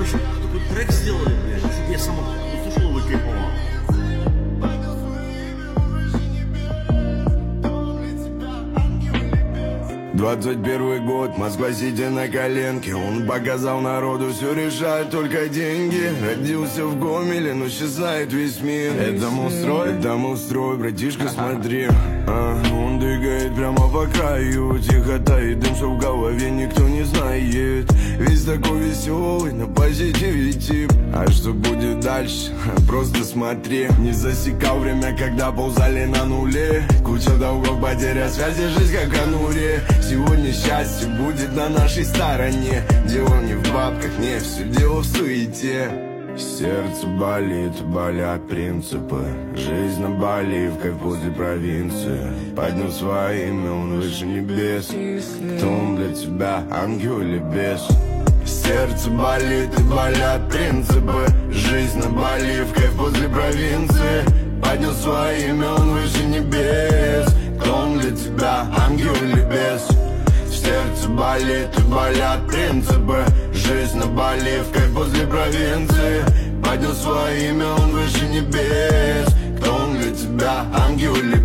короче, такой трек сделали, блядь, чтобы я сам услышал его и кайфовал. 21 год, Москва сидя на коленке. Он показал народу, все решает только деньги. Родился в Гомеле, но сейчас знает весь мир. Это мой строй, братишка, смотри. Он двигает прямо по краю. Тихо тает дым, что в голове никто не знает. Весь такой веселый, на позитиве тип. А что будет дальше? Просто смотри. Не засекал время, когда ползали на нуле. Куча долгов, потеря связи, жизнь как в конуре. Сегодня счастье будет на нашей стороне. Дело не в бабках, не все дело в суете. Сердце болит, болят принципы. Жизнь на Бали, в кайф возле провинции. Поднял свое имя, он выше небес. Кто он для тебя, ангел или бес? Сердце болит и болят принципы. Жизнь на Бали, в кайф возле провинции. Поднял свое имя, он выше небес. Кто он для тебя, ангел или бес? Сердце болит и болят принципы. Жизнь на Бали, в кайф возле провинции. Поднял свое имя, он выше небес. Кто он для тебя, ангел или